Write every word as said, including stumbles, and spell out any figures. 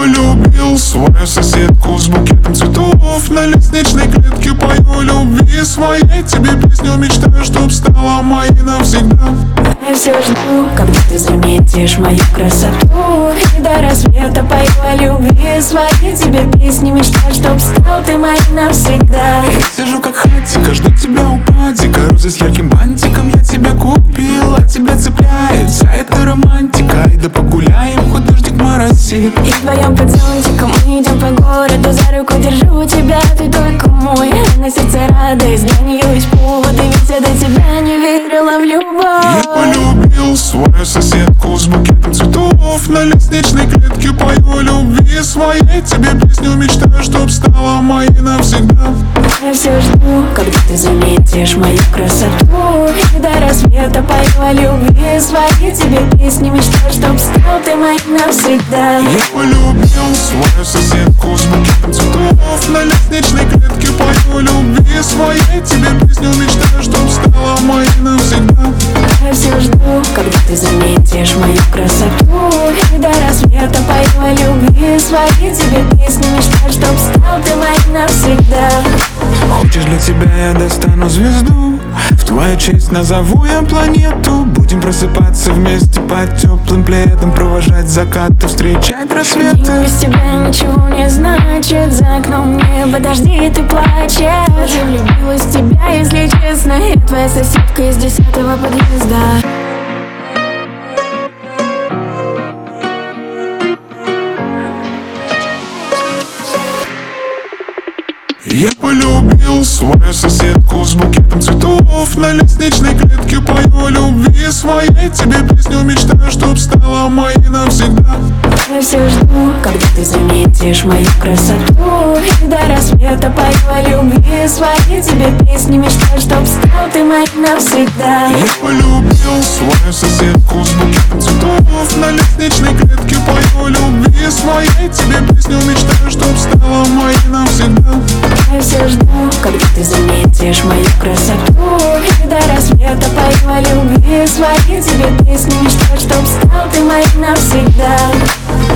полюбил свою соседку с букетом цветов. На лестничной клетке пою любви своей. Тебе песню мечтаю, чтоб стала моей навсегда. Я все жду, когда ты заметишь мою красоту. И до рассвета пою о любви своей. Тебе песни мечтаю, чтоб стал ты моей навсегда. Я сижу как хатика, жду тебя у падика. Розы с ярким бантиком я тебя купил, а тебя цепляет вся эта романтика. И да погуляем, хоть дождик моросит. И вдвоем под зонтиком мы идем по городу. За руку держу тебя, ты только мой. На сердце радость, для нее есть повод. И ведь я до тебя не верила в любовь. Я полюбил свою соседку с букетом цветов. На лестничной клетке пою любви своей. Тебе песню мечтаю, чтоб стала моей навсегда. Я все жду, когда ты заметишь мою красоту. И до рассвета пою о любви своей. Тебе песни мечтаю, чтоб стал ты моей навсегда. Я полюбил свою соседку с букетом цветов. На лестничной клетке пою любви своей. Тебе песню мечтаю, чтоб стала моей навсегда. Я все жду, когда ты заметишь мою красоту. И до рассвета пою о любви своей. Тебе песни мечтаю, чтоб стал ты моей навсегда. Хочешь, для тебя я достану звезду. В твою честь назову я планету. Будем просыпаться вместе под теплым пледом, провожать закаты, встречать рассветы. День без тебя ничего не значит. За окном небо, дожди, ты плачешь. Я же влюбилась в тебя, если честно. Я твоя соседка из десятого подъезда. Я полюбил свою соседку с букетом цветов. На лестничной клетке пою любви своей. Тебе песню мечтаю, чтоб стала моей навсегда. Я все жду, когда ты заметишь мою красоту. И до рассвета пою о любви своей. Тебе песни мечтаю, чтоб стал ты моей навсегда. Я полюбил свою соседку с букетом цветов. На лестничной клетке пою любви своей. Тебе песню мечтаю, чтоб стала моей навсегда. Я все жду, когда ты заметишь мою красоту. И до рассвета пою о любви своей. Тебе песни мечтаю, чтоб стал ты моей навсегда.